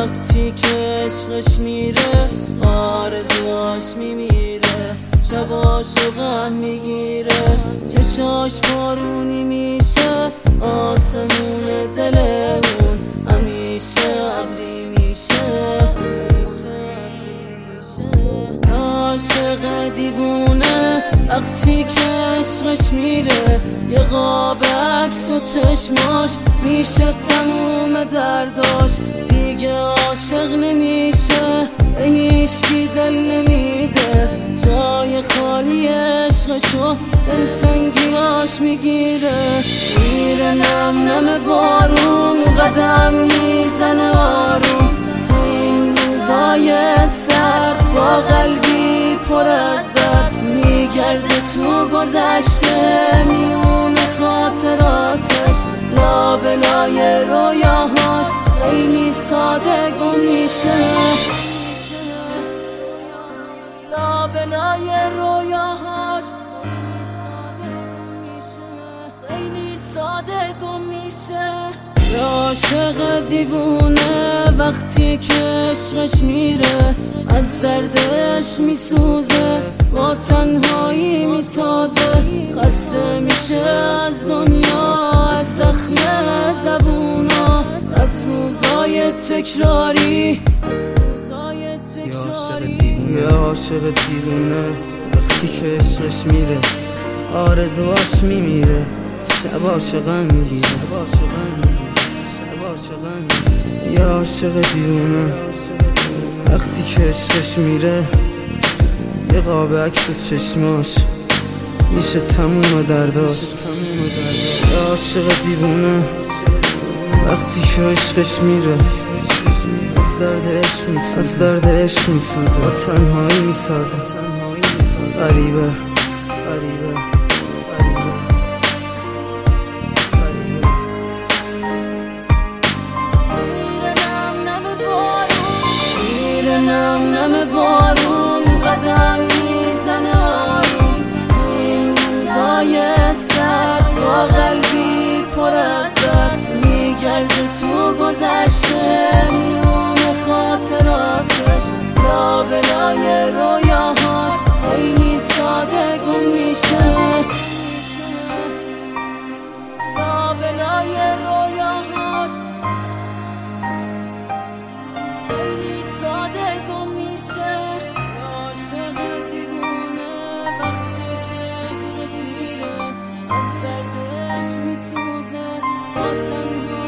وقتی که عشقش میره آرزوهاش میمیره، شباشو غم میگیره، چشاش بارونی میشه، آسمون دلمون همیشه ابری میشه. عاشق دیوونه وقتی که عشقش میره، یه قاب عکس و چشماش میشه تموم درداش، دیگه عاشق نمیشه، به هیچکی دل نمیده، جای خالی عشقشو دلتنگیاش میگیره. زیر نم نم بارون قدم میزنه آروم، تو این روزای سر با قلبی پر از درد میگرده تو گذشته، میون خاطراتش لابلای رویاهاش خیلی ساده گم میشه، لابلای رویاهاش خیلی ساده گم میشه. عاشق دیوونه وقتی که عشقش میره، از دردش میسوزه، با تنهایی میسازه، خسته میشه از دنیا، از زخم زبونا، از روزای تکراری. یه عاشق دیوونه وقتی که عشقش میره آرزوهاش میمیره، شباش غم میگیره. یه عاشق دیوونه وقتی که عشقش میره، یه قاب عکس از چشماش میشه تموم درداش. یه عاشق دیوونه وقتی که عشقش میره، از درد عشق میسوزه، با تنهایی میسازه، غریبه. نم نم بارون قدم میزنه آروم، تو این روزای سر با قلبی پر از درد میگرده تو گذشته، میون خاطراتش لابلای رویاهاش خیلی ساده گم میشه، لابلای رویاهاش خیلی ساده گم میشه. عاشق دیوونه وقتی که عشقش میره، از دردش میسوزه، با تنها